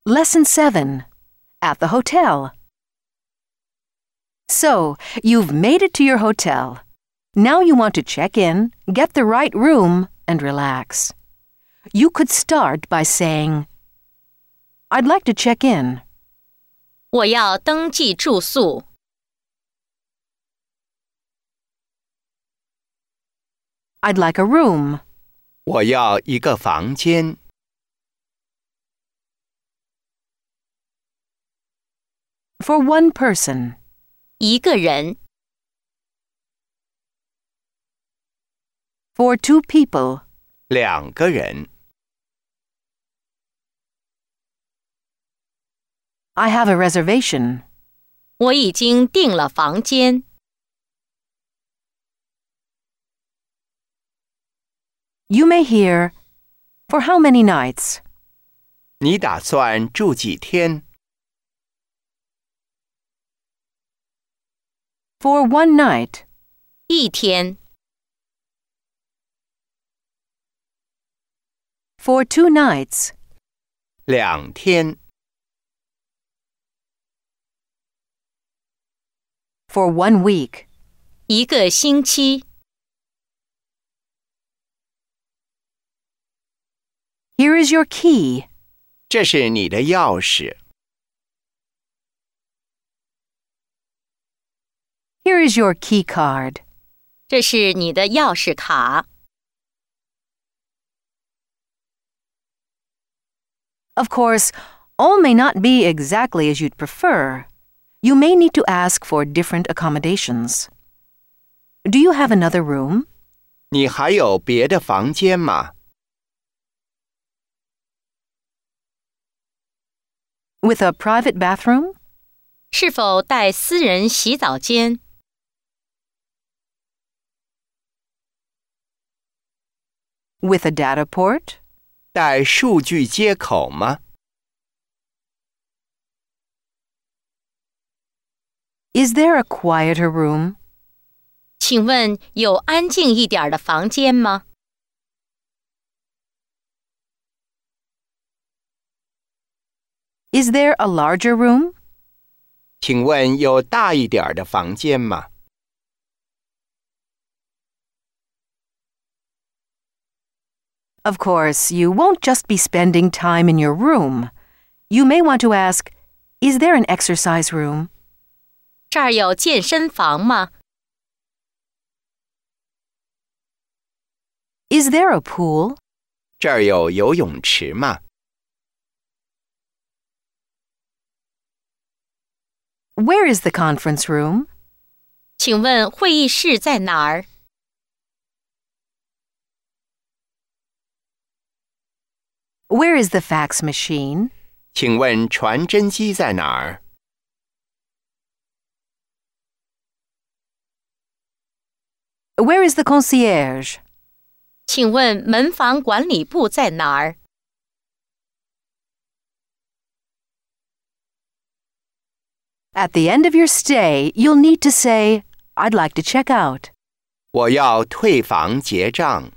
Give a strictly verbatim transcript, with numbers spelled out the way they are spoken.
Lesson seven. At the hotel. So, you've made it to your hotel. Now you want to check in, get the right room, and relax. You could start by saying, I'd like to check in. 我要登记住宿。 I'd like a room. 我要一个房间。 For one person. 一个人。 For two people. 两个人。 I have a reservation. 我已经订了房间。 You may hear, for how many nights? 你打算住几天？ For one night. 一天。 For two nights. 两天。 For one week. 一个星期。 Here is your key. 这是你的钥匙。 Here is your key card. 这是你的钥匙卡。 Of course, all may not be exactly as you'd prefer. You may need to ask for different accommodations. Do you have another room? 你还有别的房间吗？ With a private bathroom? 是否带私人洗澡间？ With a data port? 带数据接口吗？ Is there a quieter room? 请问有安静一点的房间吗？ Is there a larger room? 请问有大一点的房间吗？ Of course, you won't just be spending time in your room. You may want to ask, is there an exercise room? 这儿有健身房吗？ Is there a pool? 这儿有游泳池吗？ Where is the conference room? 请问会议室在哪儿？ Where is the fax machine? 请问传真机在哪儿？ Where is the concierge? 请问门房管理部在哪儿？ At the end of your stay, you'll need to say, I'd like to check out. 我要退房结账。